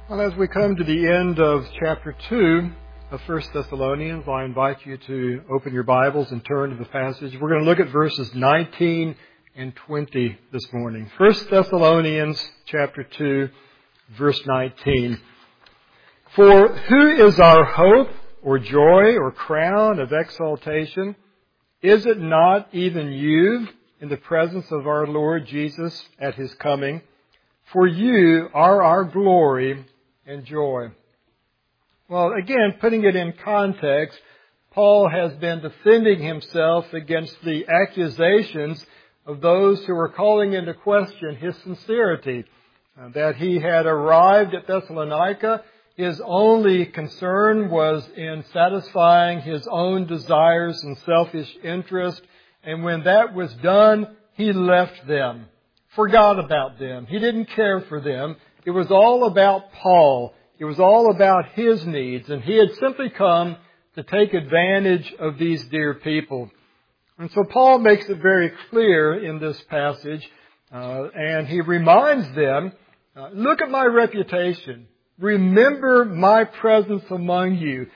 Well, as we come to the end of chapter 2 of 1 Thessalonians, I invite you to open your Bibles and turn to the passage. We're going to look at verses 19 and 20 this morning. 1 Thessalonians chapter 2, verse 19. For who is our hope or joy or crown of exaltation? Is it not even you in the presence of our Lord Jesus at His coming? For you are our glory and joy. Well, again, putting it in context, Paul has been defending himself against the accusations of those who were calling into question his sincerity. That he had arrived at Thessalonica, his only concern was in satisfying his own desires and selfish interest, and when that was done, he left them, forgot about them. He didn't care for them. It was all about Paul. It was all about his needs. And he had simply come to take advantage of these dear people. And so Paul makes it very clear in this passage. And he reminds them, look at my reputation. Remember my presence among you.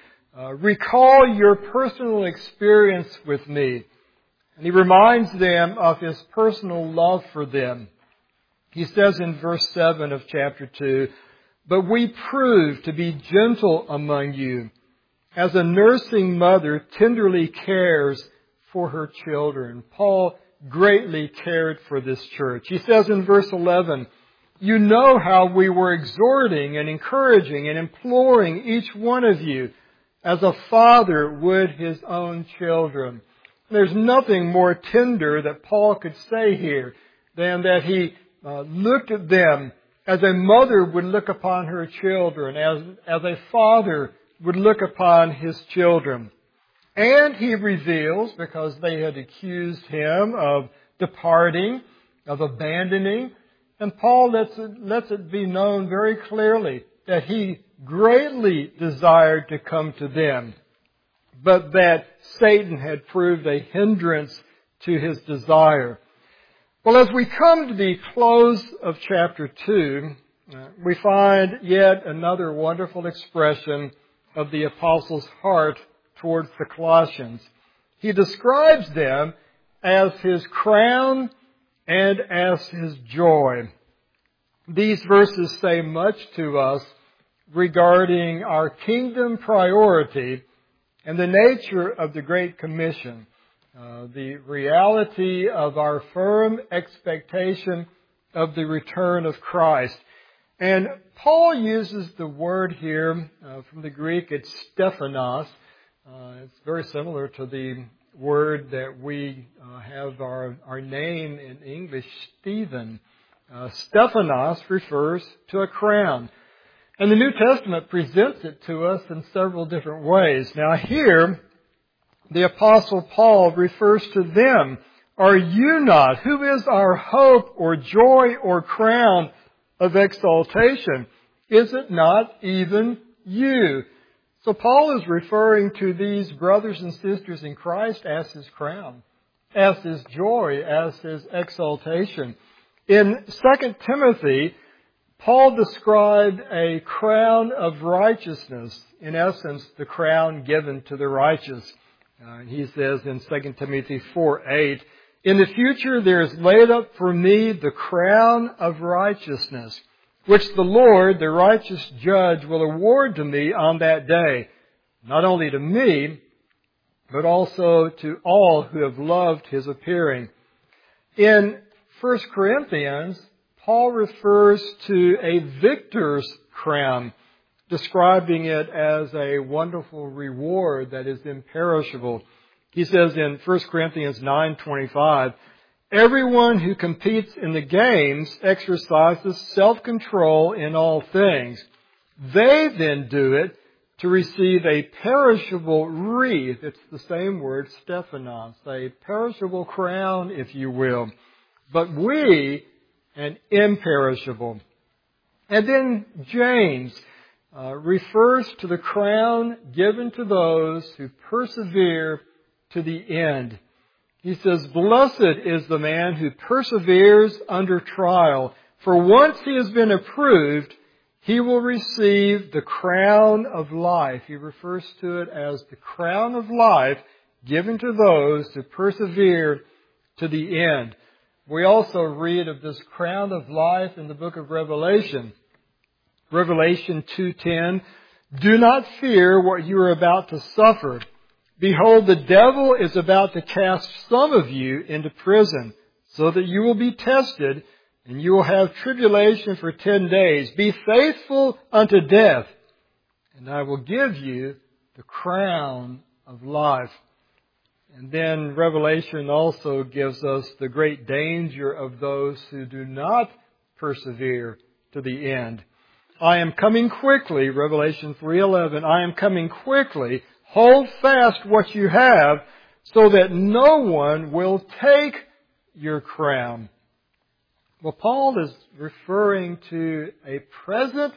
Recall your personal experience with me. And he reminds them of his personal love for them. He says in verse 7 of chapter 2, but we prove to be gentle among you, as a nursing mother tenderly cares for her children. Paul greatly cared for this church. He says in verse 11, you know how we were exhorting and encouraging and imploring each one of you, as a father would his own children. There's nothing more tender that Paul could say here than that he looked at them as a mother would look upon her children, as a father would look upon his children. And he reveals, because they had accused him of departing, of abandoning, and Paul lets it be known very clearly that he greatly desired to come to them, but that Satan had proved a hindrance to his desire. Well, as we come to the close of chapter 2, we find yet another wonderful expression of the apostle's heart towards the Colossians. He describes them as his crown and as his joy. These verses say much to us regarding our kingdom priority and the nature of the Great Commission. The reality of our firm expectation of the return of Christ. And Paul uses the word here from the Greek, it's Stephanos. It's very similar to the word that we have our name in English, Stephen. Stephanos refers to a crown. And the New Testament presents it to us in several different ways. Now here, the Apostle Paul refers to them. Are you not? Who is our hope or joy or crown of exaltation? Is it not even you? So Paul is referring to these brothers and sisters in Christ as his crown, as his joy, as his exaltation. In 2 Timothy, Paul described a crown of righteousness, in essence, the crown given to the righteous. He says in 2 Timothy 4:8, in the future there is laid up for me the crown of righteousness, which the Lord, the righteous judge, will award to me on that day, not only to me, but also to all who have loved his appearing. In 1 Corinthians, Paul refers to a victor's crown, describing it as a wonderful reward that is imperishable. He says in 1 Corinthians 9:25, everyone who competes in the games exercises self-control in all things. They then do it to receive a perishable wreath. It's the same word, Stephanos, a perishable crown, if you will. But we, an imperishable. And then James refers to the crown given to those who persevere to the end. He says, blessed is the man who perseveres under trial, for once he has been approved, he will receive the crown of life. He refers to it as the crown of life given to those who persevere to the end. We also read of this crown of life in the book of Revelation. Revelation 2:10, "Do not fear what you are about to suffer. Behold, the devil is about to cast some of you into prison, so that you will be tested, and you will have tribulation for 10 days. Be faithful unto death, and I will give you the crown of life." And then Revelation also gives us the great danger of those who do not persevere to the end. "I am coming quickly," Revelation 3:11, "I am coming quickly. Hold fast what you have, so that no one will take your crown." Well, Paul is referring to a present,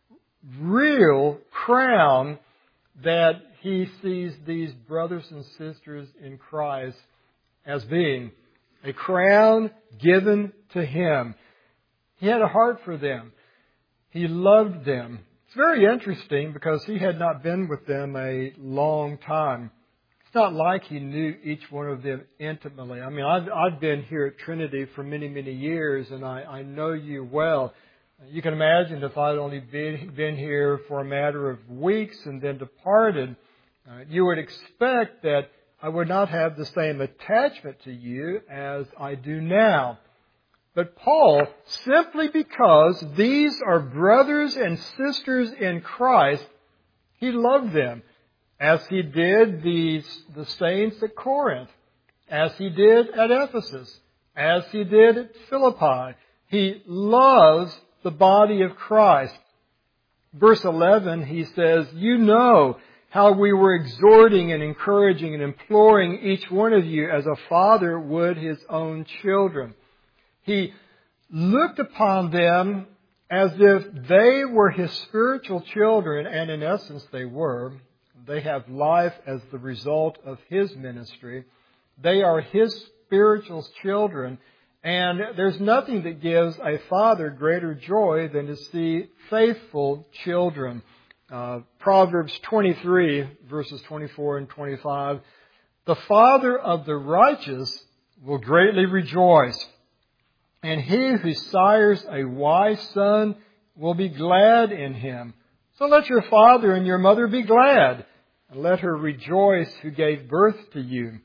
real crown that he sees these brothers and sisters in Christ as being. A crown given to him. He had a heart for them. He loved them. It's very interesting because he had not been with them a long time. It's not like he knew each one of them intimately. I mean, I've been here at Trinity for many, many years, and I know you well. You can imagine if I'd only been here for a matter of weeks and then departed, you would expect that I would not have the same attachment to you as I do now. But Paul, simply because these are brothers and sisters in Christ, he loved them, as he did the saints at Corinth, as he did at Ephesus, as he did at Philippi. He loves the body of Christ. Verse 11, he says, "You know how we were exhorting and encouraging and imploring each one of you as a father would his own children." He looked upon them as if they were his spiritual children, and in essence they were. They have life as the result of his ministry. They are his spiritual children, and there's nothing that gives a father greater joy than to see faithful children. Proverbs 23, verses 24 and 25, "The father of the righteous will greatly rejoice, and he who sires a wise son will be glad in him. So let your father and your mother be glad, and let her rejoice who gave birth to you."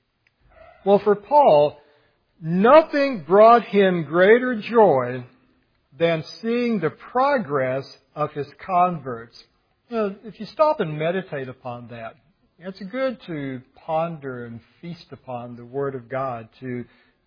Well, for Paul, nothing brought him greater joy than seeing the progress of his converts. You know, if you stop and meditate upon that, it's good to ponder and feast upon the Word of God, to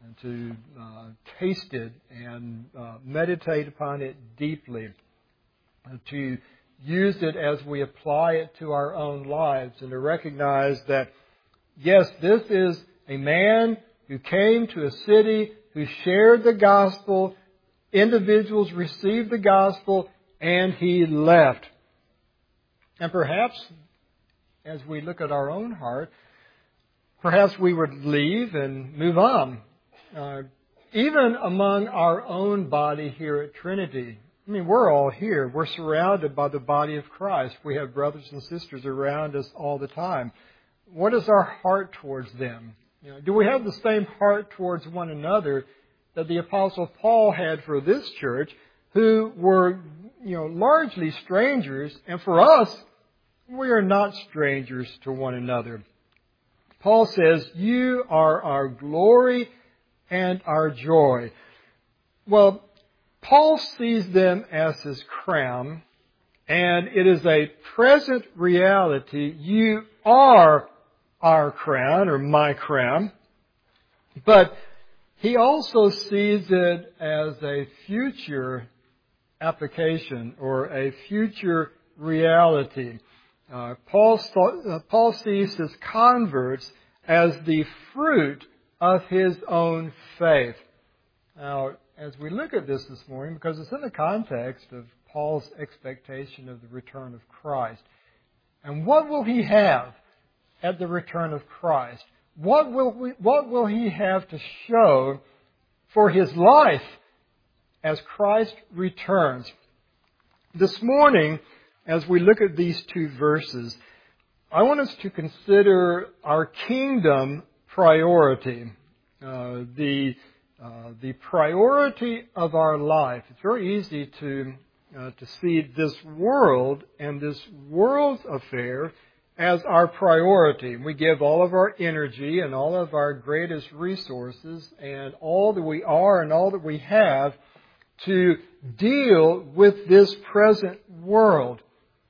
taste it and meditate upon it deeply, to use it as we apply it to our own lives, and to recognize that, yes, this is a man who came to a city, who shared the gospel, individuals received the gospel, and he left. And perhaps, as we look at our own heart, perhaps we would leave and move on. Even among our own body here at Trinity, I mean, we're all here. We're surrounded by the body of Christ. We have brothers and sisters around us all the time. What is our heart towards them? You know, do we have the same heart towards one another that the Apostle Paul had for this church, who were, largely strangers, and for us, we are not strangers to one another. Paul says, "You are our glory and our joy." Well, Paul sees them as his crown, and it is a present reality. You are our crown, or my crown. But he also sees it as a future application, or a future reality. Paul sees his converts as the fruit of his own faith. Now, as we look at this morning, because it's in the context of Paul's expectation of the return of Christ, and what will he have at the return of Christ? What will he have to show for his life as Christ returns? This morning, as we look at these two verses, I want us to consider our kingdom priority. The priority of our life. It's very easy to see this world and this world's affair as our priority. We give all of our energy and all of our greatest resources and all that we are and all that we have to deal with this present world.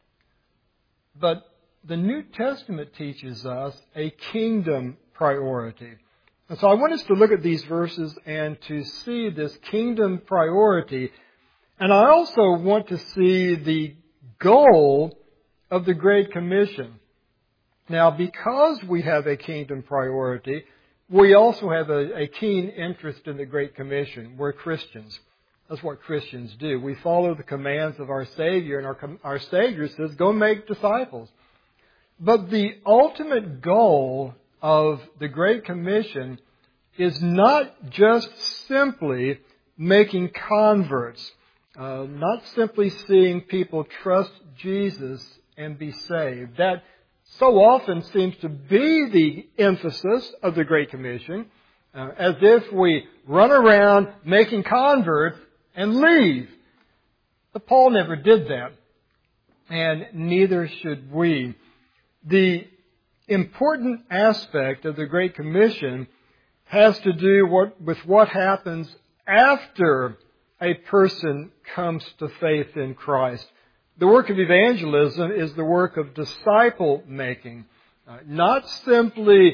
But the New Testament teaches us a kingdom priority. And so I want us to look at these verses and to see this kingdom priority. And I also want to see the goal of the Great Commission. Now, because we have a kingdom priority, we also have a keen interest in the Great Commission. We're Christians. That's what Christians do. We follow the commands of our Savior, and our Savior says, go make disciples. But the ultimate goal of the Great Commission is not just simply making converts, not simply seeing people trust Jesus and be saved. That so often seems to be the emphasis of the Great Commission, as if we run around making converts and leave. But Paul never did that, and neither should we. The important aspect of the Great Commission has to do with what happens after a person comes to faith in Christ. The work of evangelism is the work of disciple making, not simply,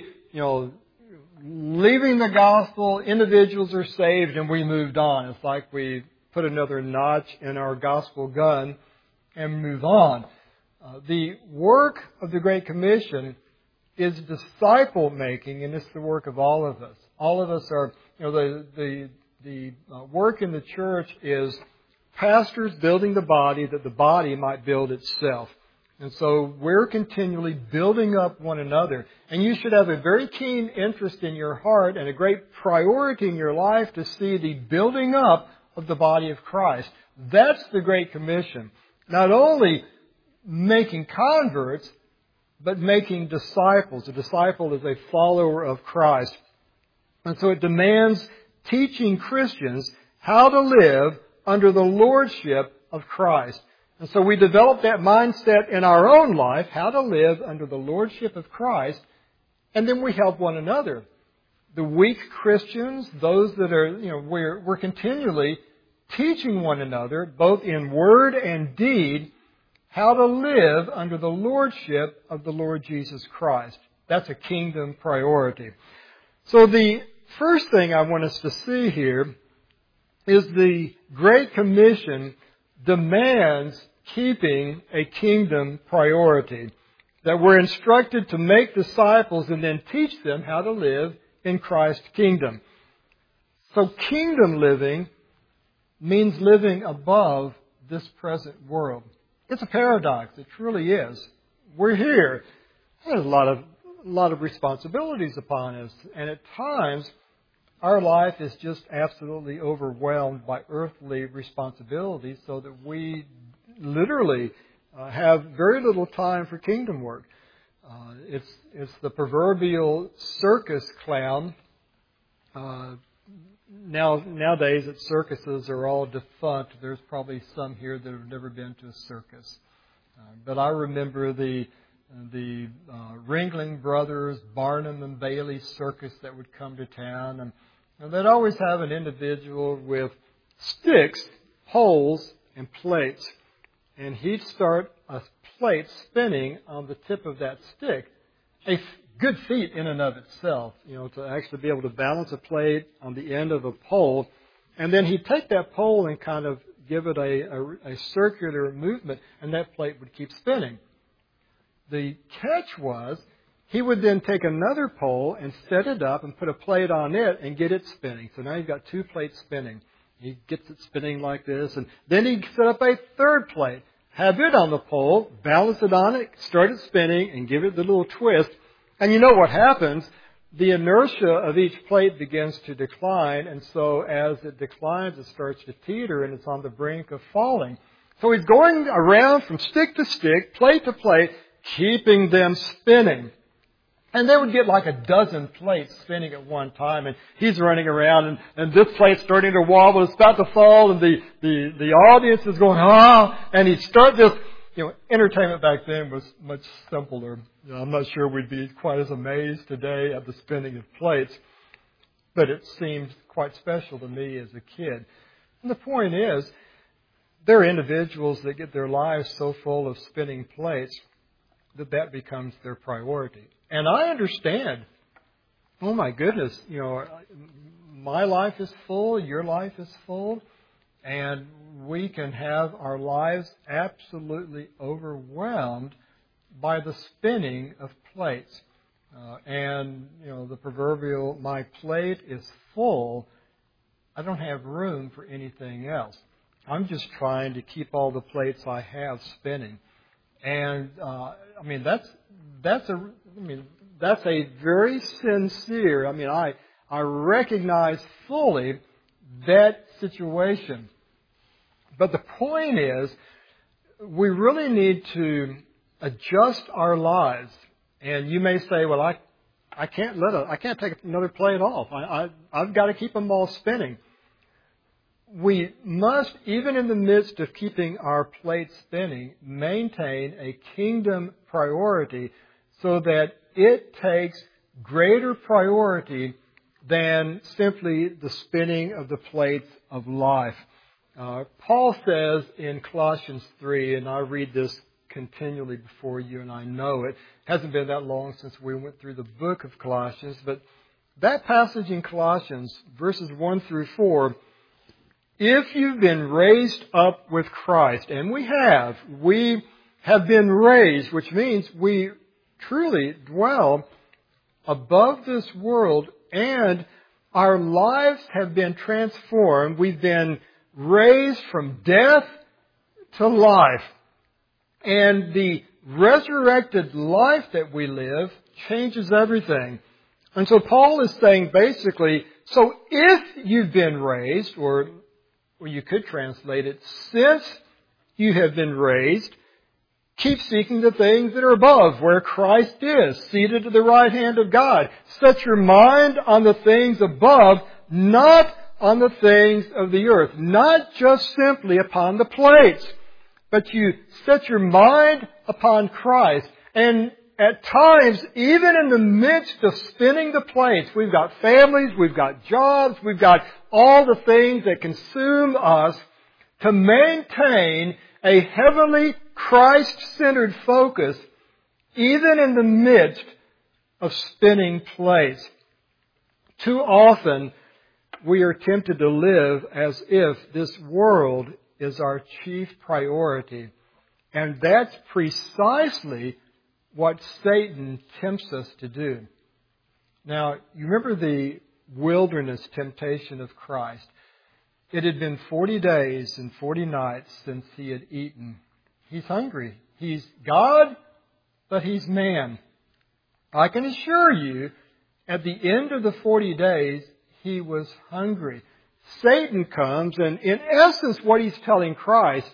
leaving the gospel, individuals are saved and we moved on. It's like we put another notch in our gospel gun and move on. The work of the Great Commission is disciple making, and it's the work of all of us. All of us are, the work in the church is pastors building the body that the body might build itself. And so we're continually building up one another. And you should have a very keen interest in your heart and a great priority in your life to see the building up of the body of Christ. That's the Great Commission. Not only making converts, but making disciples. A disciple is a follower of Christ. And so it demands teaching Christians how to live under the lordship of Christ. And so we develop that mindset in our own life, how to live under the lordship of Christ, and then we help one another. The weak Christians, those that are, we're continually teaching one another, both in word and deed, how to live under the lordship of the Lord Jesus Christ. That's a kingdom priority. So the first thing I want us to see here is the Great Commission demands keeping a kingdom priority. That we're instructed to make disciples and then teach them how to live in Christ's kingdom. So kingdom living means living above this present world. It's a paradox. It truly is. We're here. There's a lot of responsibilities upon us. And at times, our life is just absolutely overwhelmed by earthly responsibilities so that we literally have very little time for kingdom work. It's the proverbial circus clown. Nowadays, circuses are all defunct. There's probably some here that have never been to a circus. But I remember the Ringling Brothers, Barnum and Bailey circus that would come to town. And they'd always have an individual with sticks, poles, and plates. And he'd start a plate spinning on the tip of that stick. A good feat in and of itself, to actually be able to balance a plate on the end of a pole. And then he'd take that pole and kind of give it a circular movement, and that plate would keep spinning. The catch was, he would then take another pole and set it up and put a plate on it and get it spinning. So now you've got two plates spinning. He gets it spinning like this, and then he'd set up a third plate, have it on the pole, balance it on it, start it spinning, and give it the little twist. And you know what happens? The inertia of each plate begins to decline, and so as it declines, it starts to teeter, and it's on the brink of falling. So he's going around from stick to stick, plate to plate, keeping them spinning. And they would get like a dozen plates spinning at one time, and he's running around, and this plate's starting to wobble, it's about to fall, and the audience is going, ah, and he'd start this. Entertainment back then was much simpler. I'm not sure we'd be quite as amazed today at the spinning of plates, but it seemed quite special to me as a kid. And the point is, there are individuals that get their lives so full of spinning plates that becomes their priority. And I understand. Oh my goodness, my life is full, your life is full, and we can have our lives absolutely overwhelmed by the spinning of plates. The proverbial, my plate is full, I don't have room for anything else. I'm just trying to keep all the plates I have spinning. And, that's a very sincere, I recognize fully that situation. But the point is, we really need to adjust our lives. And you may say, well, I can't take another plate off. I've got to keep them all spinning. We must, even in the midst of keeping our plate spinning, maintain a kingdom priority so that it takes greater priority than simply the spinning of the plates of life. Paul says in Colossians 3, and I read this continually before you, and I know it hasn't been that long since we went through the book of Colossians, but that passage in Colossians, verses 1 through 4, if you've been raised up with Christ, and we have been raised, which means we truly dwell above this world, and our lives have been transformed. We've been raised from death to life. And the resurrected life that we live changes everything. And so Paul is saying basically, so if you've been raised, or you could translate it, since you have been raised, keep seeking the things that are above, where Christ is, seated at the right hand of God. Set your mind on the things above, not on the things of the earth. Not just simply upon the plates, but you set your mind upon Christ. And at times, even in the midst of spinning the plates, we've got families, we've got jobs, we've got all the things that consume us, to maintain a heavenly Christ-centered focus, even in the midst of spinning plates. Too often, we are tempted to live as if this world is our chief priority. And that's precisely what Satan tempts us to do. Now, you remember the wilderness temptation of Christ. It had been 40 days and 40 nights since he had eaten. He's hungry. He's God, but he's man. I can assure you, at the end of the 40 days, he was hungry. Satan comes, and in essence what he's telling Christ,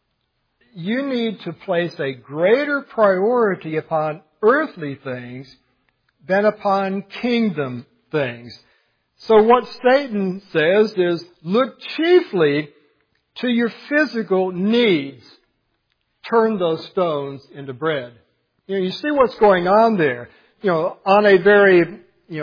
you need to place a greater priority upon earthly things than upon kingdom things. So what Satan says is, look chiefly to your physical needs. Turn those stones into bread. You see what's going on there. On a very,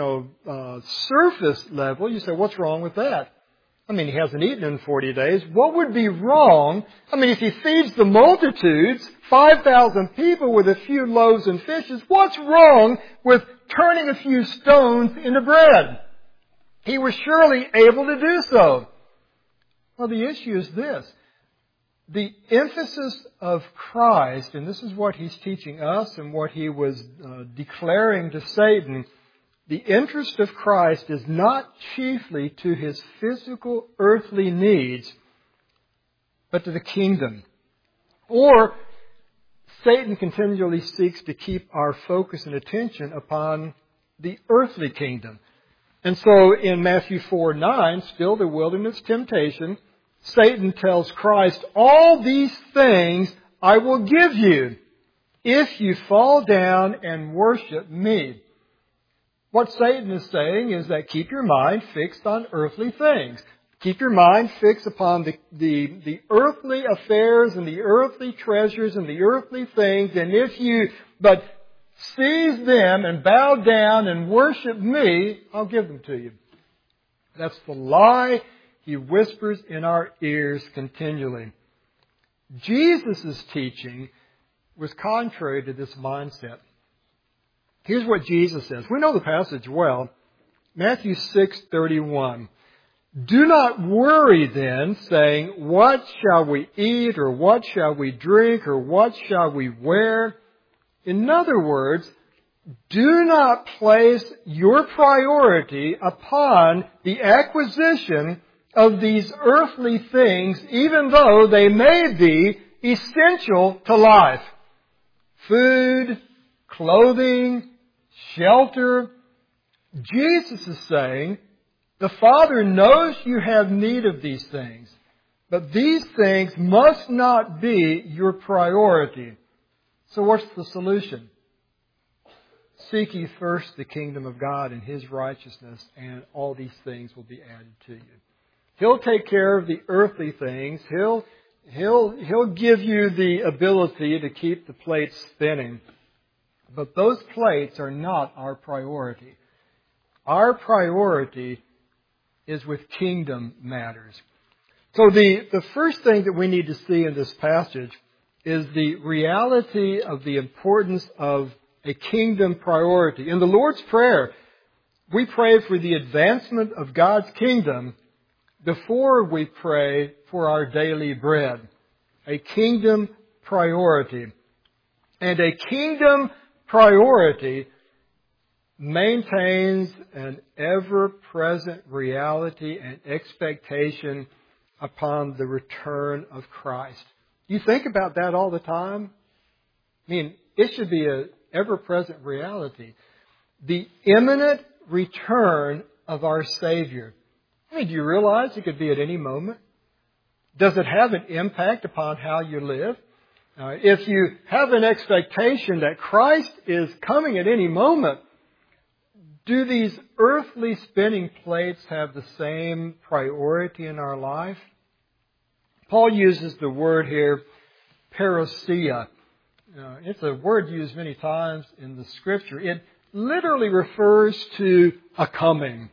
surface level, you say, what's wrong with that? He hasn't eaten in 40 days. What would be wrong? If he feeds the multitudes, 5,000 people with a few loaves and fishes, what's wrong with turning a few stones into bread? He was surely able to do so. Well, the issue is this. The emphasis of Christ, and this is what he's teaching us and what he was declaring to Satan, the interest of Christ is not chiefly to his physical earthly needs, but to the kingdom. Or Satan continually seeks to keep our focus and attention upon the earthly kingdom. And so in Matthew 4:9, still the wilderness temptation, Satan tells Christ, all these things I will give you if you fall down and worship me. What Satan is saying is that keep your mind fixed on earthly things. Keep your mind fixed upon the earthly affairs and the earthly treasures and the earthly things. And if you but seize them and bow down and worship me, I'll give them to you. That's the lie he whispers in our ears continually. Jesus' teaching was contrary to this mindset. Here's what Jesus says. We know the passage well. Matthew 6:31. Do not worry then, saying, what shall we eat, or what shall we drink, or what shall we wear? In other words, do not place your priority upon the acquisition of these earthly things, even though they may be essential to life. Food, clothing, shelter. Jesus is saying, the Father knows you have need of these things, but these things must not be your priority. So what's the solution? Seek ye first the kingdom of God and His righteousness, and all these things will be added to you. He'll take care of the earthly things. He'll give you the ability to keep the plates spinning. But those plates are not our priority. Our priority is with kingdom matters. So the first thing that we need to see in this passage is the reality of the importance of a kingdom priority. In the Lord's Prayer, we pray for the advancement of God's kingdom before we pray for our daily bread. A kingdom priority. And a kingdom priority maintains an ever-present reality and expectation upon the return of Christ. You think about that all the time? I mean, it should be an ever-present reality. The imminent return of our Savior. I mean, do you realize it could be at any moment? Does it have an impact upon how you live? If you have an expectation that Christ is coming at any moment, do these earthly spinning plates have the same priority in our life? Paul uses the word here, parousia. It's a word used many times in the Scripture. It literally refers to a coming.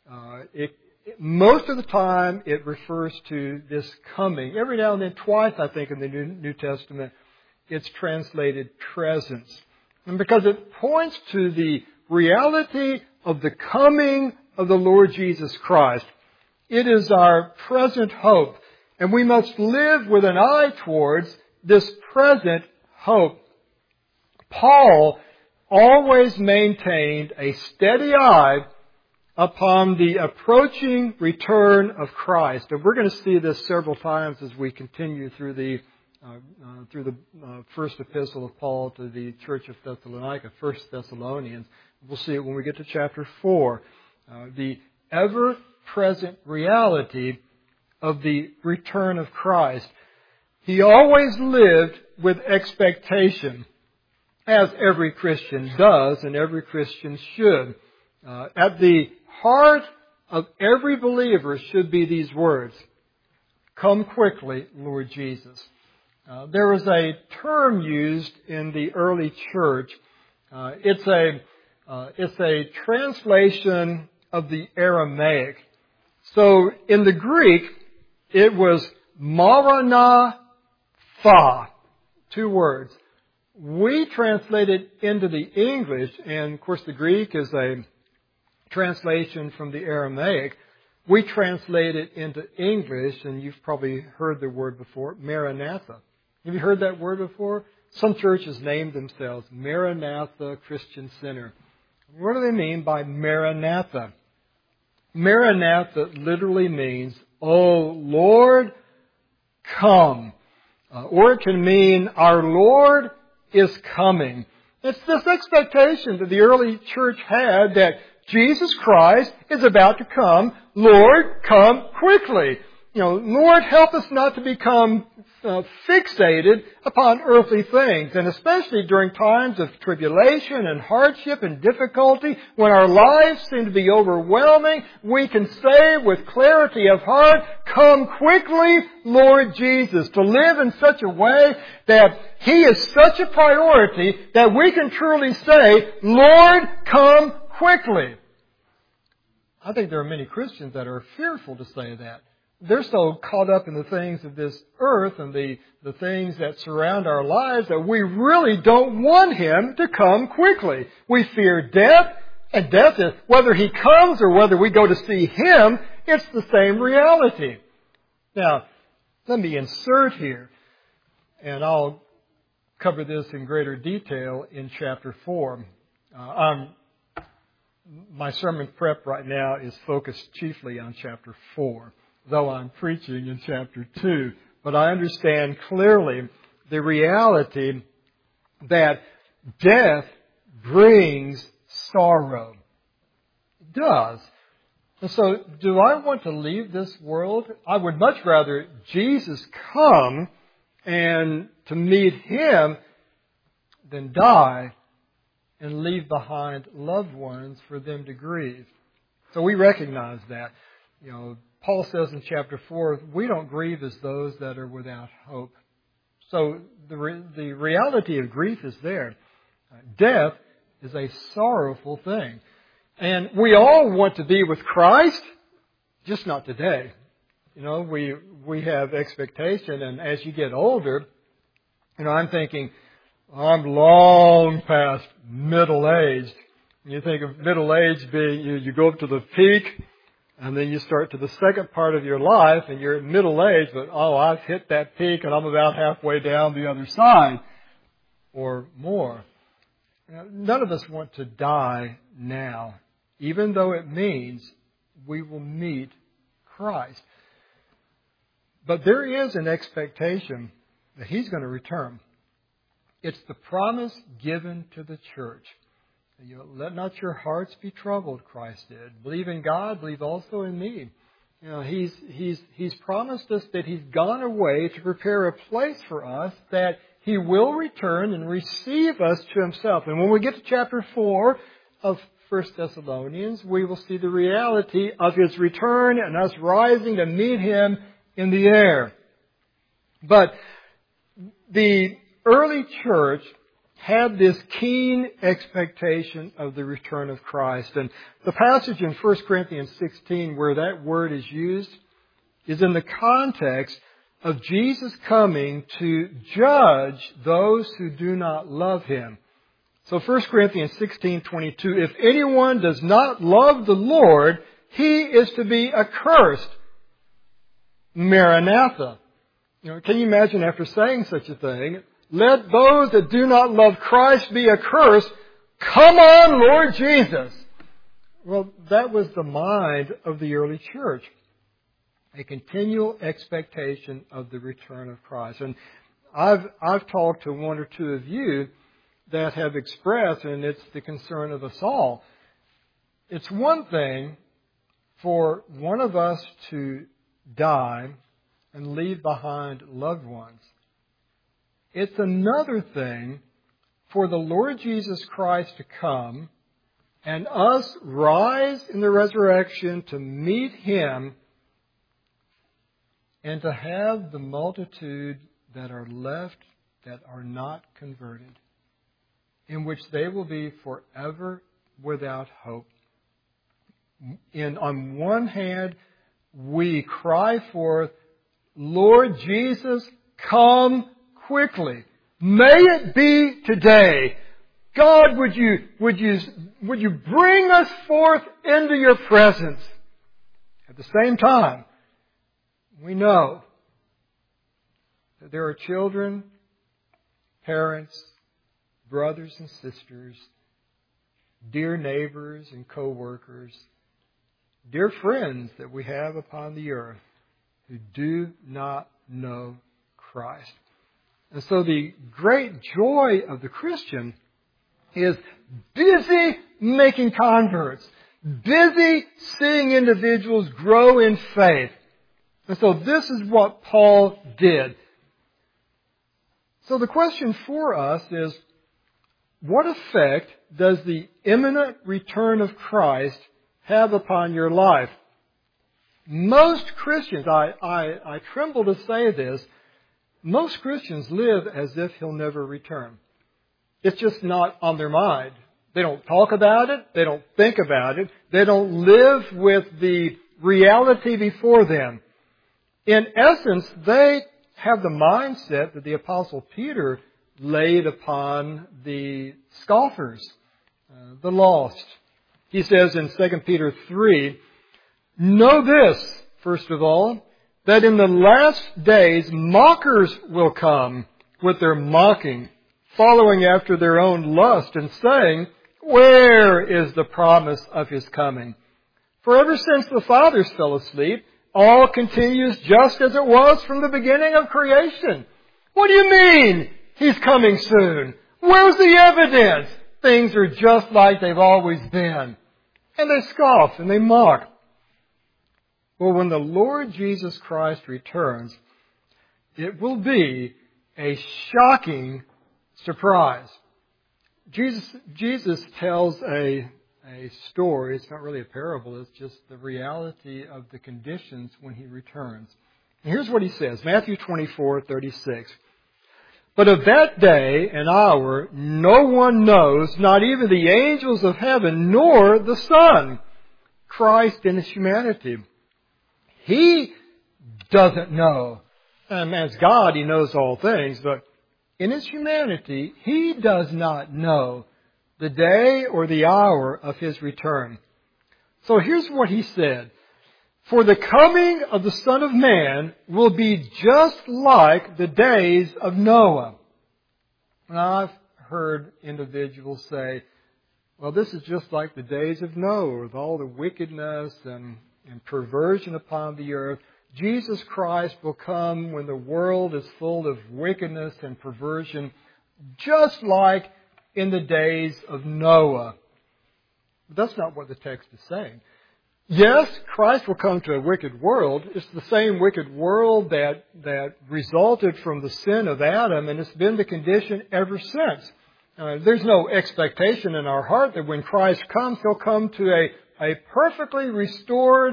Most of the time, it refers to this coming. Every now and then, twice, I think, in the New Testament, it's translated presence. And because it points to the reality of the coming of the Lord Jesus Christ. It is our present hope. And we must live with an eye towards this present hope. Paul always maintained a steady eye upon the approaching return of Christ. And we're going to see this several times as we continue through the first epistle of Paul to the church of Thessalonica, 1 Thessalonians. We'll see it when we get to chapter 4. The ever-present reality of the return of Christ. He always lived with expectation, as every Christian does and every Christian should. At the heart of every believer should be these words, "Come quickly, Lord Jesus." There was a term used in the early church. It's a translation of the Aramaic. So in the Greek, it was Maranatha, 2 words. We translate it into the English, and of course the Greek is a translation from the Aramaic. We translate it into English, and you've probably heard the word before, Maranatha. Have you heard that word before? Some churches named themselves Maranatha Christian Center. What do they mean by Maranatha? Maranatha literally means, "Oh Lord, come." Or it can mean, "Our Lord is coming." It's this expectation that the early church had that Jesus Christ is about to come. Lord, come quickly. Lord, help us not to become fixated upon earthly things, and especially during times of tribulation and hardship and difficulty, when our lives seem to be overwhelming, we can say with clarity of heart, "Come quickly, Lord Jesus," to live in such a way that He is such a priority that we can truly say, "Lord, come quickly." I think there are many Christians that are fearful to say that. They're so caught up in the things of this earth and the things that surround our lives that we really don't want Him to come quickly. We fear death, and death is, whether He comes or whether we go to see Him, it's the same reality. Now, let me insert here, and I'll cover this in greater detail in chapter 4. My sermon prep right now is focused chiefly on chapter 4. Though I'm preaching in chapter 2. But I understand clearly the reality that death brings sorrow. It does. And so, do I want to leave this world? I would much rather Jesus come and to meet Him than die and leave behind loved ones for them to grieve. So we recognize that. Paul says in chapter 4, we don't grieve as those that are without hope. So the reality of grief is there. Death is a sorrowful thing. And we all want to be with Christ, just not today. We have expectation, and as you get older, I'm thinking, I'm long past middle-aged. You think of middle-aged being, you go up to the peak, and then you start to the second part of your life, and you're middle-aged, but I've hit that peak, and I'm about halfway down the other side, or more. None of us want to die now, even though it means we will meet Christ. But there is an expectation that He's going to return. It's the promise given to the church. Let not your hearts be troubled, Christ did. Believe in God, believe also in me. He's promised us that He's gone away to prepare a place for us, that He will return and receive us to Himself. And when we get to chapter 4 of 1 Thessalonians, we will see the reality of His return and us rising to meet Him in the air. But the early church had this keen expectation of the return of Christ. And the passage in 1 Corinthians 16 where that word is used is in the context of Jesus coming to judge those who do not love Him. So 1 Corinthians 16:22, if anyone does not love the Lord, he is to be accursed. Maranatha. Can you imagine after saying such a thing, let those that do not love Christ be accursed. Come on, Lord Jesus. Well, that was the mind of the early church. A continual expectation of the return of Christ. And I've talked to one or two of you that have expressed, and it's the concern of us all. It's one thing for one of us to die and leave behind loved ones. It's another thing for the Lord Jesus Christ to come and us rise in the resurrection to meet Him and to have the multitude that are left that are not converted, in which they will be forever without hope. On one hand, we cry forth, Lord Jesus, come quickly. May it be today. God, would you bring us forth into your presence? At the same time, we know that there are children, parents, brothers and sisters, dear neighbors and co-workers, dear friends that we have upon the earth who do not know Christ. And so the great joy of the Christian is busy making converts, busy seeing individuals grow in faith. And so this is what Paul did. So the question for us is, what effect does the imminent return of Christ have upon your life? Most Christians, I tremble to say this, most Christians live as if He'll never return. It's just not on their mind. They don't talk about it. They don't think about it. They don't live with the reality before them. In essence, they have the mindset that the Apostle Peter laid upon the scoffers, the lost. He says in 2 Peter 3, "Know this, first of all, that in the last days mockers will come with their mocking, following after their own lust and saying, 'Where is the promise of His coming?' For ever since the fathers fell asleep, all continues just as it was from the beginning of creation." What do you mean He's coming soon? Where's the evidence? Things are just like they've always been. And they scoff and they mock. Well, when the Lord Jesus Christ returns, it will be a shocking surprise. Jesus tells a story. It's not really a parable. It's just the reality of the conditions when He returns. And here's what He says. Matthew 24:36. "But of that day and hour no one knows, not even the angels of heaven, nor the Son." Christ in His humanity. He doesn't know. And as God, He knows all things, but in His humanity, He does not know the day or the hour of His return. So here's what He said. "For the coming of the Son of Man will be just like the days of Noah." Now, I've heard individuals say, well, this is just like the days of Noah with all the wickedness and perversion upon the earth. Jesus Christ will come when the world is full of wickedness and perversion, just like in the days of Noah. But that's not what the text is saying. Yes, Christ will come to a wicked world. It's the same wicked world that resulted from the sin of Adam, and it's been the condition ever since. There's no expectation in our heart that when Christ comes, He'll come to a perfectly restored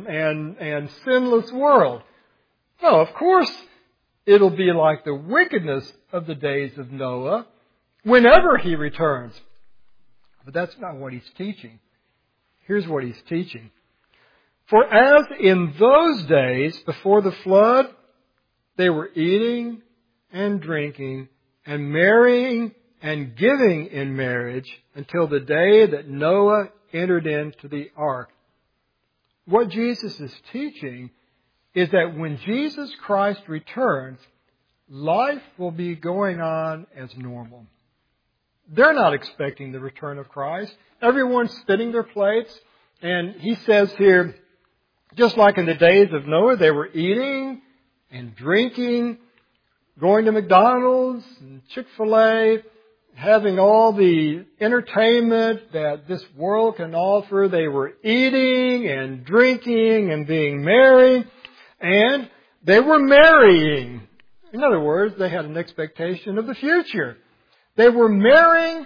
and sinless world. No, of course, it'll be like the wickedness of the days of Noah whenever He returns. But that's not what He's teaching. Here's what He's teaching. "For as in those days before the flood, they were eating and drinking and marrying and giving in marriage until the day that Noah entered into the ark." What Jesus is teaching is that when Jesus Christ returns, life will be going on as normal. They're not expecting the return of Christ. Everyone's spinning their plates. And He says here, just like in the days of Noah, they were eating and drinking, going to McDonald's and Chick-fil-A, having all the entertainment that this world can offer. They were eating and drinking and being merry, and they were marrying. In other words, they had an expectation of the future. They were marrying,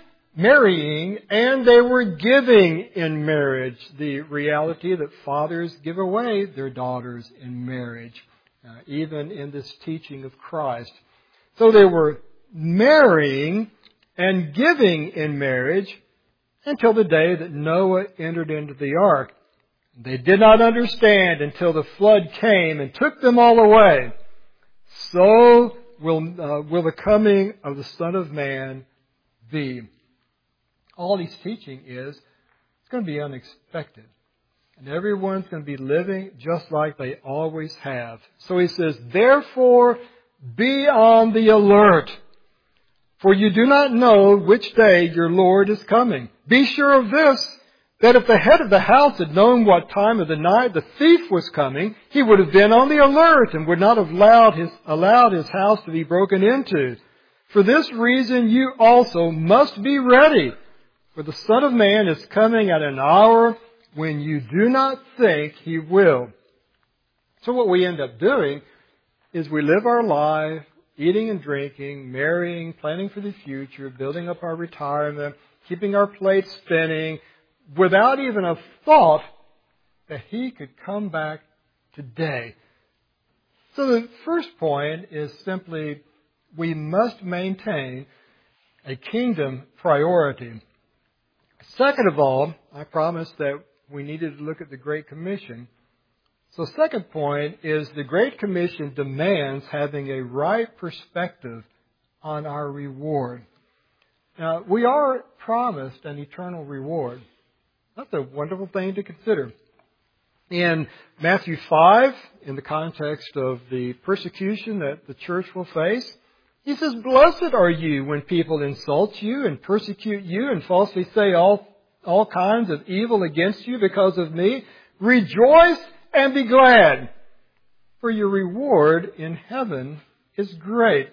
and they were giving in marriage. The reality that fathers give away their daughters in marriage, even in this teaching of Christ. So they were marrying and giving in marriage until the day that Noah entered into the ark. They did not understand until the flood came and took them all away. So will the coming of the Son of Man be. All He's teaching is it's going to be unexpected. And everyone's going to be living just like they always have. So He says, "Therefore, be on the alert. For you do not know which day your Lord is coming. Be sure of this, that if the head of the house had known what time of the night the thief was coming, he would have been on the alert and would not have allowed his house to be broken into. For this reason you also must be ready, for the Son of Man is coming at an hour when you do not think He will." So what we end up doing is we live our life eating and drinking, marrying, planning for the future, building up our retirement, keeping our plates spinning, without even a thought that He could come back today. So the first point is simply we must maintain a kingdom priority. Second of all, I promised that we needed to look at the Great Commission. So second point is the Great Commission demands having a right perspective on our reward. Now, we are promised an eternal reward. That's a wonderful thing to consider. In Matthew 5, in the context of the persecution that the church will face, He says, "Blessed are you when people insult you and persecute you and falsely say all kinds of evil against you because of me. Rejoice and be glad, for your reward in heaven is great."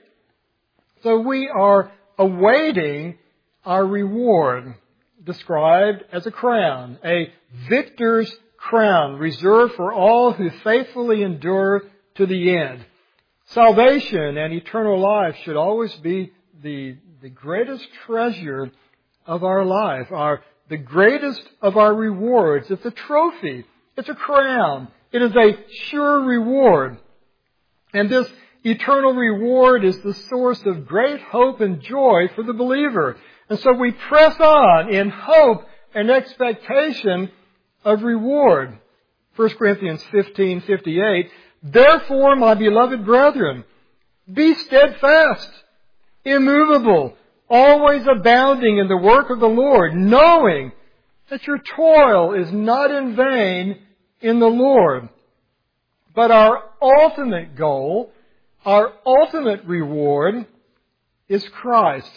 So we are awaiting our reward, described as a crown, a victor's crown, reserved for all who faithfully endure to the end. Salvation and eternal life should always be the greatest treasure of our life, the greatest of our rewards. It's a trophy. It's a crown. It is a sure reward. And this eternal reward is the source of great hope and joy for the believer. And so we press on in hope and expectation of reward. 1 Corinthians 15:58, "Therefore, my beloved brethren, be steadfast, immovable, always abounding in the work of the Lord, knowing that your toil is not in vain in the Lord." But our ultimate goal, our ultimate reward is Christ.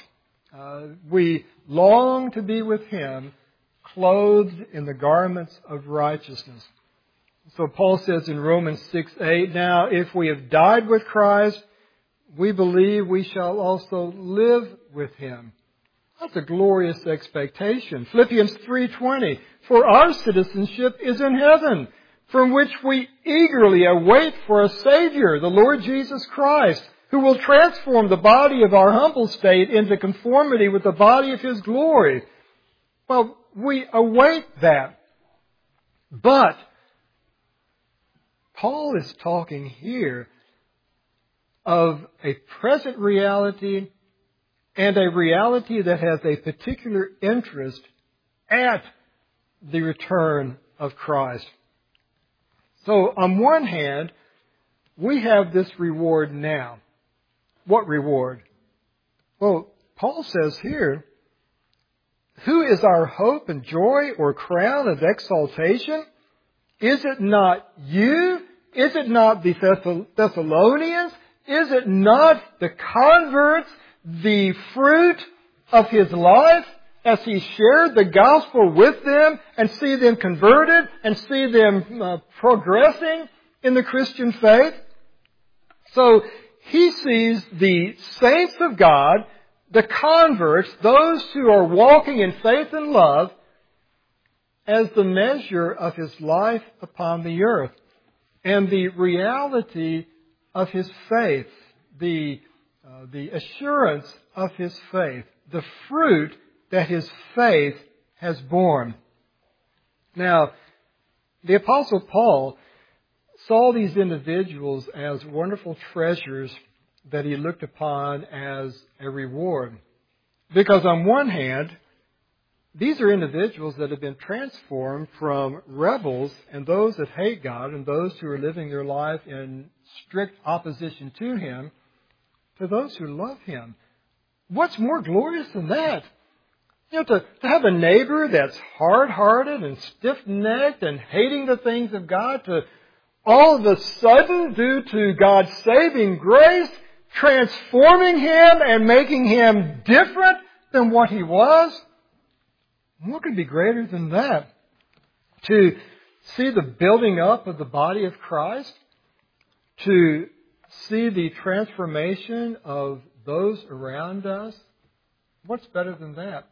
We long to be with Him, clothed in the garments of righteousness. So Paul says in Romans 6:8, "Now if we have died with Christ, we believe we shall also live with Him." That's a glorious expectation. Philippians 3:20, "For our citizenship is in heaven, from which we eagerly await for a Savior, the Lord Jesus Christ, who will transform the body of our humble state into conformity with the body of His glory." Well, we await that. But Paul is talking here of a present reality and a reality that has a particular interest at the return of Christ. So on one hand, we have this reward now. What reward? Well, Paul says here, "Who is our hope and joy or crown of exaltation? Is it not you? Is it not the Thessalonians? Is it not the converts, the fruit of his life, as he shared the gospel with them and see them converted and see them progressing in the Christian faith?" So he sees the saints of God, the converts, those who are walking in faith and love, as the measure of his life upon the earth and the reality of his faith, the assurance of his faith, the fruit that his faith has borne. Now, the Apostle Paul saw these individuals as wonderful treasures that he looked upon as a reward. Because on one hand, these are individuals that have been transformed from rebels and those that hate God and those who are living their life in strict opposition to Him, to those who love Him. What's more glorious than that? To have a neighbor that's hard-hearted and stiff-necked and hating the things of God, to all of a sudden, due to God's saving grace, transforming him and making him different than what he was. What could be greater than that? To see the building up of the body of Christ, to see the transformation of those around us. What's better than that?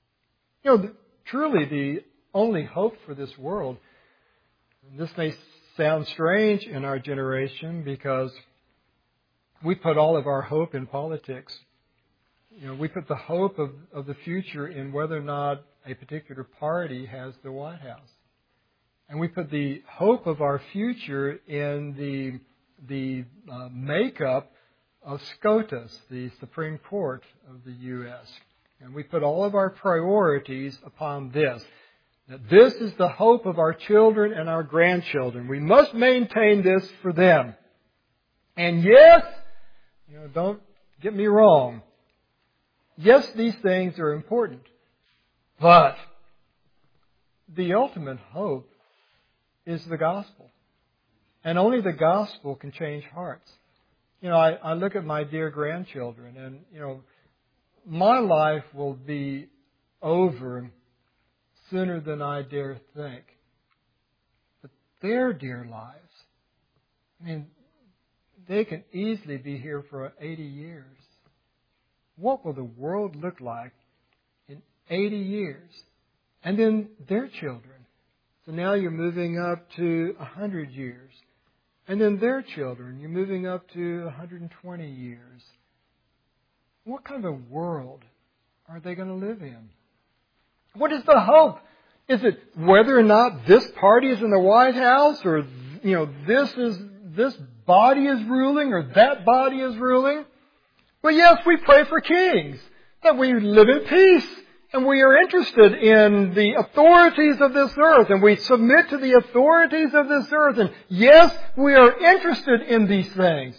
Truly the only hope for this world, and this may sound strange in our generation because we put all of our hope in politics. We put the hope of the future in whether or not a particular party has the White House. And we put the hope of our future in the makeup of SCOTUS, the Supreme Court of the U.S. And we put all of our priorities upon this. That this is the hope of our children and our grandchildren. We must maintain this for them. And yes, don't get me wrong. Yes, these things are important. But the ultimate hope is the gospel. And only the gospel can change hearts. I look at my dear grandchildren and, my life will be over sooner than I dare think. But their dear lives, they can easily be here for 80 years. What will the world look like in 80 years? And then their children. So now you're moving up to 100 years. And then their children, you're moving up to 120 years. What kind of a world are they going to live in? What is the hope? Is it whether or not this party is in the White House or, this body is ruling or that body is ruling? Well, yes, we pray for kings, that we live in peace, and we are interested in the authorities of this earth, and we submit to the authorities of this earth. And yes, we are interested in these things.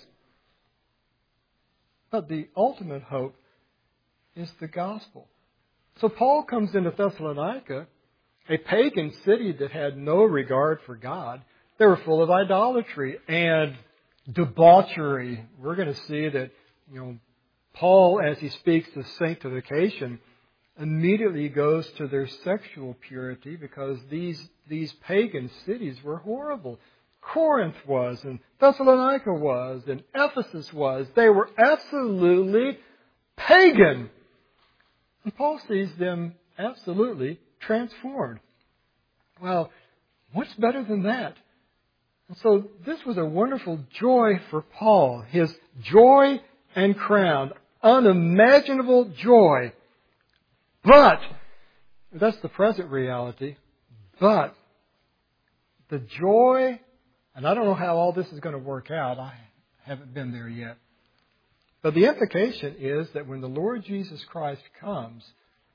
But the ultimate hope is the gospel. So Paul comes into Thessalonica, a pagan city that had no regard for God. They were full of idolatry and debauchery. We're going to see that, Paul, as he speaks of sanctification, immediately goes to their sexual purity because these pagan cities were horrible. Corinth was, and Thessalonica was, and Ephesus was. They were absolutely pagan. And Paul sees them absolutely transformed. Well, what's better than that? And so this was a wonderful joy for Paul. His joy and crown. Unimaginable joy. But, that's the present reality. But, the joy, and I don't know how all this is going to work out. I haven't been there yet. But the implication is that when the Lord Jesus Christ comes,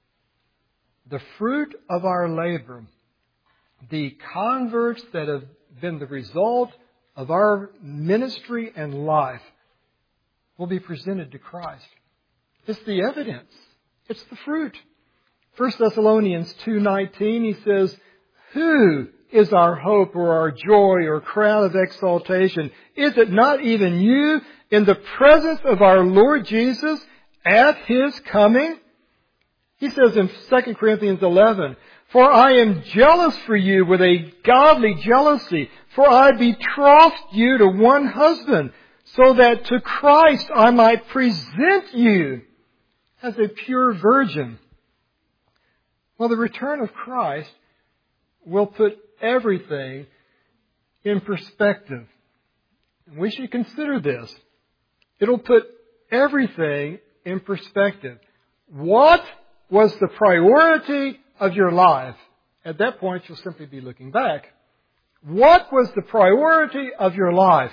the fruit of our labor, the converts that have been the result of our ministry and life, will be presented to Christ. It's the evidence. It's the fruit. 1 Thessalonians 2:19, he says, "Who is our hope or our joy or crown of exaltation? Is it not even you in the presence of our Lord Jesus at His coming?" He says in 2 Corinthians 11, "For I am jealous for you with a godly jealousy, for I betrothed you to one husband, so that to Christ I might present you as a pure virgin." Well, the return of Christ will put everything in perspective. And we should consider this. It'll put everything in perspective. What was the priority of your life? At that point, you'll simply be looking back. What was the priority of your life?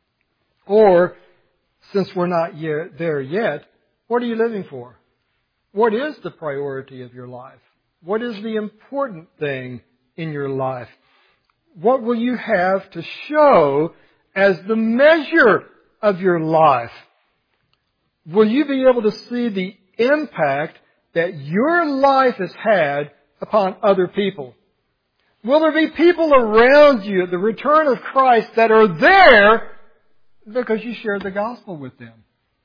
Or, since we're not there yet, what are you living for? What is the priority of your life? What is the important thing in your life? What will you have to show as the measure of your life? Will you be able to see the impact that your life has had upon other people? Will there be people around you at the return of Christ that are there because you shared the gospel with them?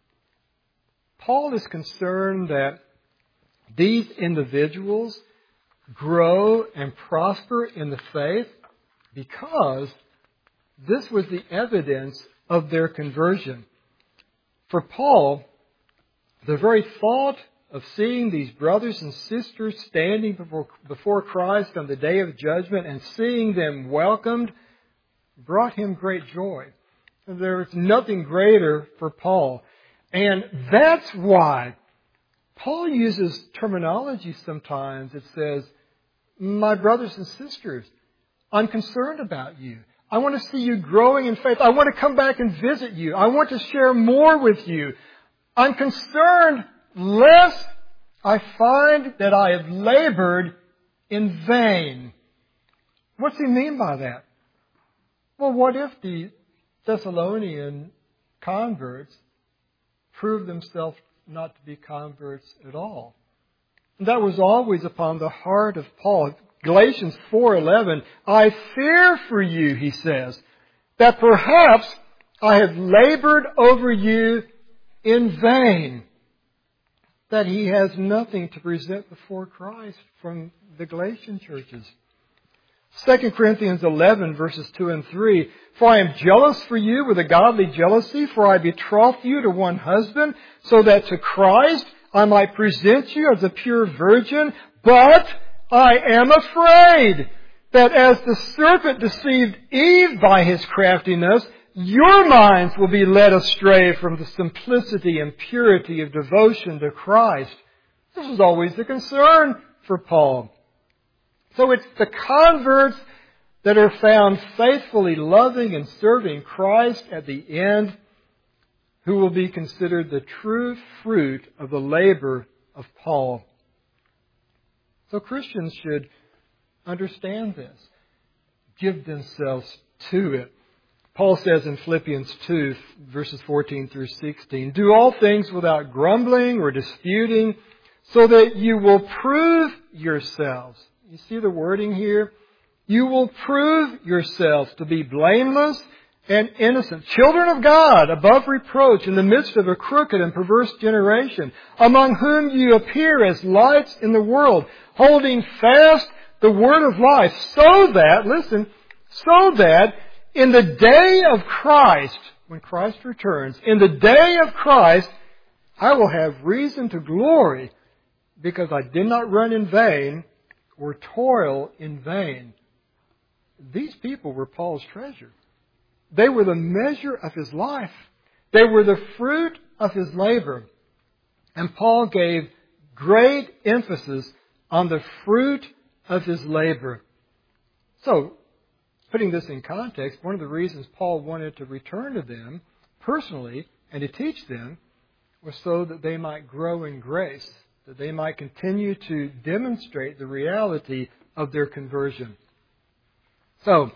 Paul is concerned that these individuals grow and prosper in the faith because this was the evidence of their conversion. For Paul, the very thought of seeing these brothers and sisters standing before Christ on the day of judgment and seeing them welcomed brought him great joy. There was nothing greater for Paul. And that's why Paul uses terminology sometimes that says, my brothers and sisters, I'm concerned about you. I want to see you growing in faith. I want to come back and visit you. I want to share more with you. I'm concerned lest I find that I have labored in vain. What's he mean by that? Well, what if the Thessalonian converts proved themselves not to be converts at all? That was always upon the heart of Paul. Galatians 4:11, I fear for you, he says, that perhaps I have labored over you in vain. That he has nothing to present before Christ from the Galatian churches. 2 Corinthians 11, verses 2 and 3. For I am jealous for you with a godly jealousy, for I betrothed you to one husband, so that to Christ I might present you as a pure virgin. But I am afraid that as the serpent deceived Eve by his craftiness, your minds will be led astray from the simplicity and purity of devotion to Christ. This is always the concern for Paul. So it's the converts that are found faithfully loving and serving Christ at the end who will be considered the true fruit of the labor of Paul. So Christians should understand this, give themselves to it. Paul says in Philippians 2, verses 14 through 16, do all things without grumbling or disputing, so that you will prove yourselves. You see the wording here? You will prove yourselves to be blameless and innocent, children of God, above reproach, in the midst of a crooked and perverse generation, among whom you appear as lights in the world, holding fast the word of life, so that in the day of Christ, when Christ returns, in the day of Christ, I will have reason to glory, because I did not run in vain or toil in vain. These people were Paul's treasure. They were the measure of his life. They were the fruit of his labor. And Paul gave great emphasis on the fruit of his labor. So, putting this in context, one of the reasons Paul wanted to return to them personally and to teach them was so that they might grow in grace, that they might continue to demonstrate the reality of their conversion. So,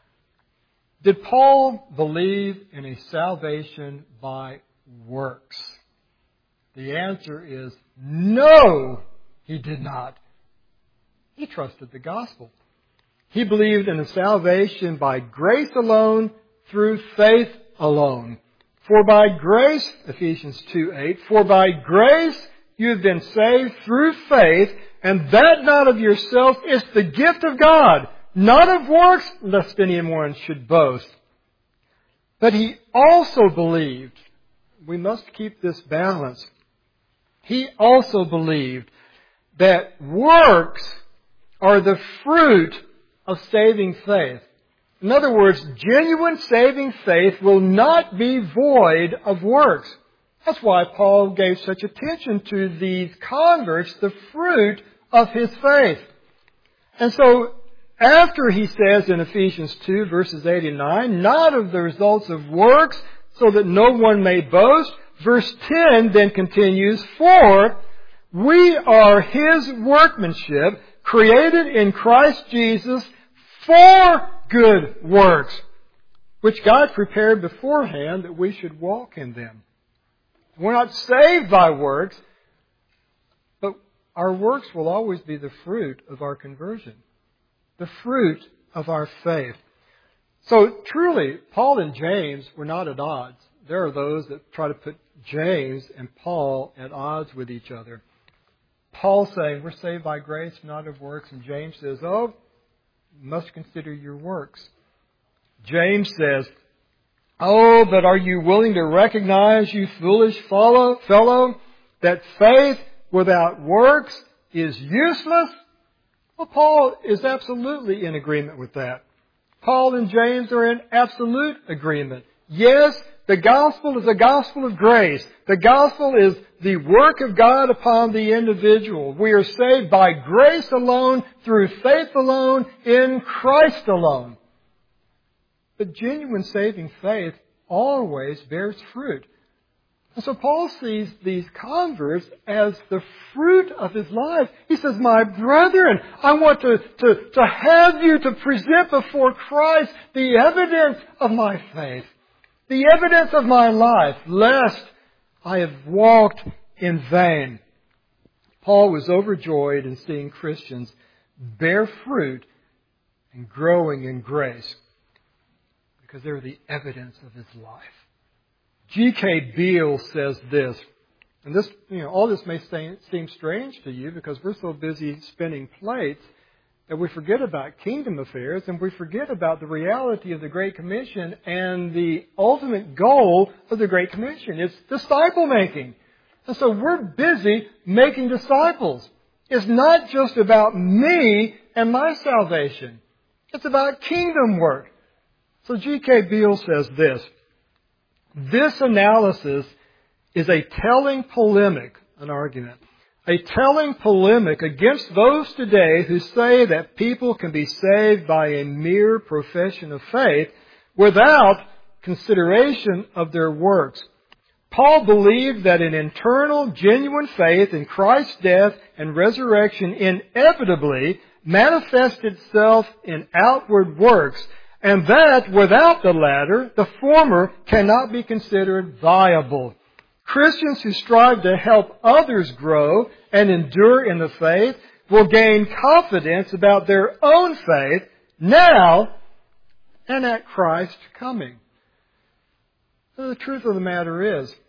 did Paul believe in a salvation by works? The answer is no, he did not. He trusted the gospel. He believed in a salvation by grace alone, through faith alone. For by grace, Ephesians 2:8, for by grace you have been saved through faith, and that not of yourself is the gift of God, not of works, lest anyone should boast. But he also believed, we must keep this balance, he also believed that works are the fruit of saving faith. In other words, genuine saving faith will not be void of works. That's why Paul gave such attention to these converts, the fruit of his faith. And so, after he says in Ephesians 2, verses 8 and 9, not of the results of works, so that no one may boast, verse 10 then continues, for we are his workmanship, created in Christ Jesus for good works, which God prepared beforehand that we should walk in them. We're not saved by works, but our works will always be the fruit of our conversion, the fruit of our faith. So truly, Paul and James were not at odds. There are those that try to put James and Paul at odds with each other. Paul saying, we're saved by grace, not of works. And James says, you must consider your works. James says, but are you willing to recognize, you foolish fellow, that faith without works is useless? Well, Paul is absolutely in agreement with that. Paul and James are in absolute agreement. Yes, the gospel is a gospel of grace. The gospel is the work of God upon the individual. We are saved by grace alone, through faith alone, in Christ alone. But genuine saving faith always bears fruit. And so Paul sees these converts as the fruit of his life. He says, my brethren, I want to have you to present before Christ the evidence of my faith, the evidence of my life, lest I have walked in vain. Paul was overjoyed in seeing Christians bear fruit and growing in grace because they were the evidence of his life. G.K. Beale says this, and this, all this may seem strange to you because we're so busy spinning plates that we forget about kingdom affairs and we forget about the reality of the Great Commission and the ultimate goal of the Great Commission. It's disciple making. And so we're busy making disciples. It's not just about me and my salvation. It's about kingdom work. So G.K. Beale says this, this analysis is a telling polemic, an argument, a telling polemic against those today who say that people can be saved by a mere profession of faith without consideration of their works. Paul believed that an internal, genuine faith in Christ's death and resurrection inevitably manifests itself in outward works, and that without the latter, the former cannot be considered viable. Christians who strive to help others grow and endure in the faith will gain confidence about their own faith now and at Christ's coming. So the truth of the matter is,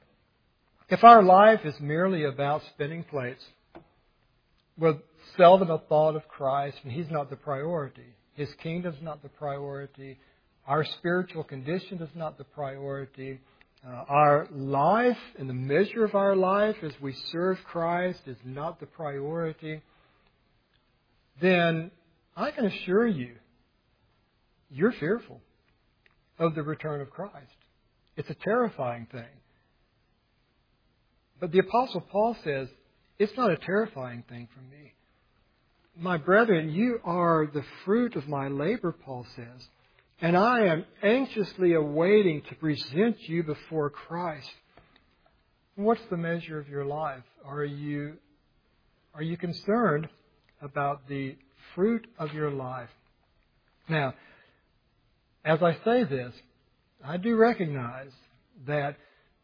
if our life is merely about spinning plates, with seldom a thought of Christ, and He's not the priority, His kingdom's not the priority, our spiritual condition is not the priority, our life and the measure of our life as we serve Christ is not the priority, then I can assure you, you're fearful of the return of Christ. It's a terrifying thing. But the Apostle Paul says, it's not a terrifying thing for me. My brethren, you are the fruit of my labor, Paul says. And I am anxiously awaiting to present you before Christ. What's the measure of your life? Are you concerned about the fruit of your life? Now, as I say this, I do recognize that,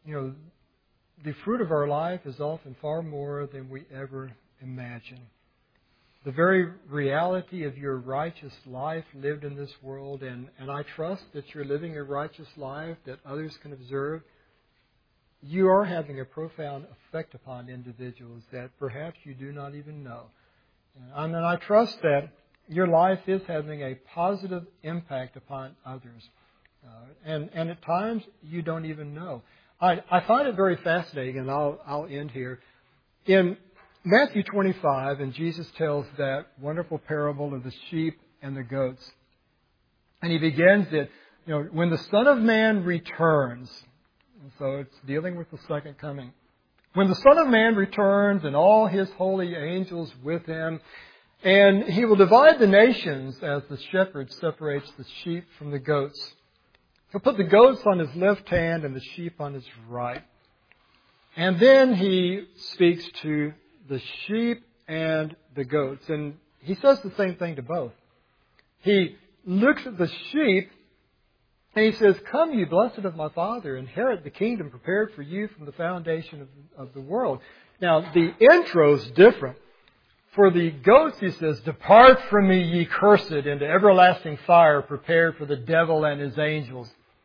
the fruit of our life is often far more than we ever imagine. The very reality of your righteous life lived in this world, and I trust that you're living a righteous life that others can observe, you are having a profound effect upon individuals that perhaps you do not even know. And I trust that your life is having a positive impact upon others. And at times you don't even know. I find it very fascinating, and I'll end here. In Matthew 25, and Jesus tells that wonderful parable of the sheep and the goats. And He begins it, when the Son of Man returns. And so it's dealing with the second coming. When the Son of Man returns and all His holy angels with Him, and He will divide the nations as the shepherd separates the sheep from the goats. He'll put the goats on His left hand and the sheep on His right. And then He speaks to the sheep and the goats. And He says the same thing to both. He looks at the sheep and He says, "Come, you blessed of my Father, inherit the kingdom prepared for you from the foundation of the world." Now, the intro's different. For the goats, He says, "Depart from me, ye cursed, into everlasting fire prepared for the devil and his angels."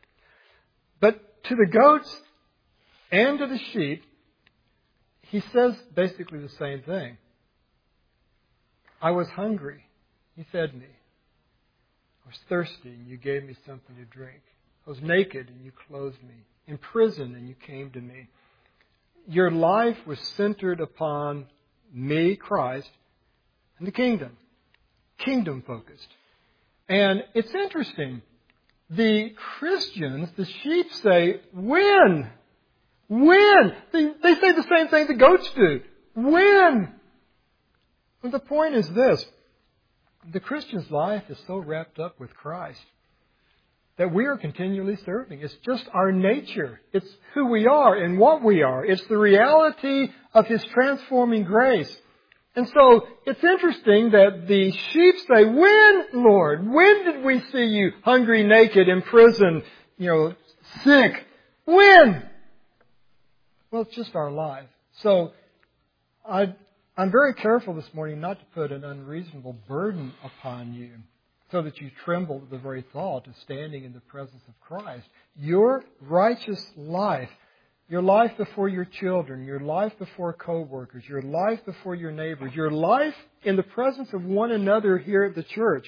But to the goats and to the sheep, He says basically the same thing. I was hungry, you fed me. I was thirsty, and you gave me something to drink. I was naked, and you clothed me. In prison, and you came to me. Your life was centered upon me, Christ, and the kingdom. Kingdom focused. And it's interesting. The Christians, the sheep say, when? When? They say the same thing the goats do. When? Well, the point is this. The Christian's life is so wrapped up with Christ that we are continually serving. It's just our nature. It's who we are and what we are. It's the reality of His transforming grace. And so it's interesting that the sheep say, when, Lord? When did we see you hungry, naked, in prison, sick? When? Well, it's just our life. So I'm very careful this morning not to put an unreasonable burden upon you so that you tremble at the very thought of standing in the presence of Christ. Your righteous life, your life before your children, your life before co-workers, your life before your neighbors, your life in the presence of one another here at the church,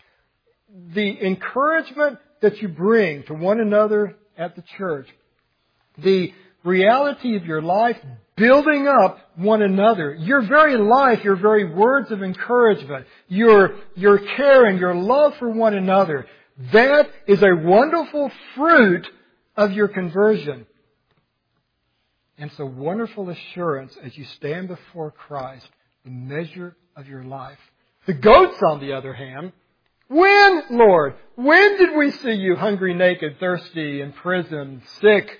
the encouragement that you bring to one another at the church, the reality of your life building up one another, your very life, your very words of encouragement, your care and your love for one another, that is a wonderful fruit of your conversion. And it's a wonderful assurance as you stand before Christ, the measure of your life. The goats, on the other hand, when, Lord? When did we see you hungry, naked, thirsty, in prison, sick?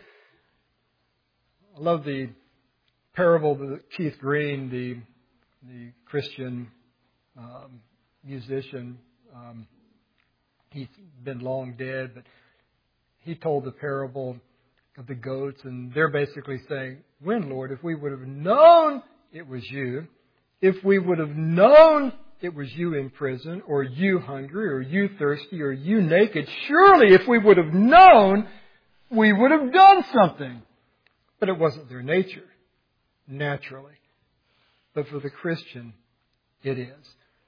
I love the parable that Keith Green, the Christian musician, he's been long dead, but he told the parable of the goats, and they're basically saying, when, Lord, if we would have known it was you, if we would have known it was you in prison, or you hungry, or you thirsty, or you naked, surely if we would have known, we would have done something. But it wasn't their nature, naturally. But for the Christian, it is.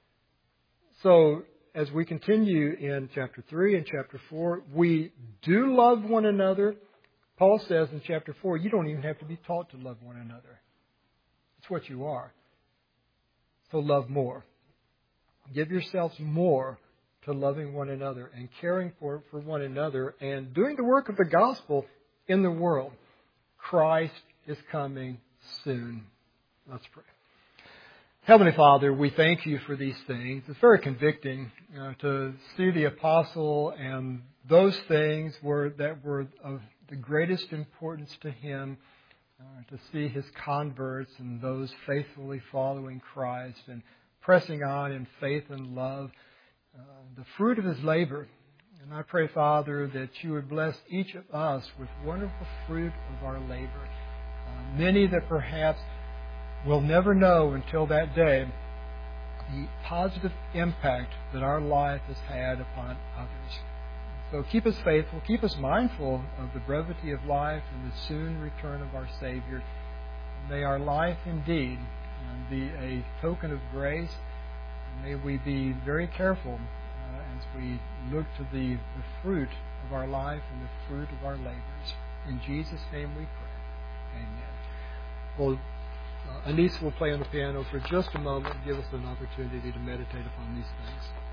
So, as we continue in chapter 3 and chapter 4, we do love one another. Paul says in chapter 4, you don't even have to be taught to love one another. It's what you are. So love more. Give yourselves more to loving one another and caring for one another and doing the work of the gospel in the world. Christ is coming soon. Let's pray. Heavenly Father, we thank you for these things. It's very convicting to see the apostle and those things that were of the greatest importance to him, to see his converts and those faithfully following Christ and pressing on in faith and love, the fruit of his labor. And I pray, Father, that you would bless each of us with wonderful fruit of our labor. Many that perhaps will never know until that day the positive impact that our life has had upon others. So keep us faithful, keep us mindful of the brevity of life and the soon return of our Savior. May our life indeed be a token of grace. May we be very careful as we look to the fruit of our life and the fruit of our labors. In Jesus' name we pray. Amen. Well, Anise will play on the piano for just a moment and give us an opportunity to meditate upon these things.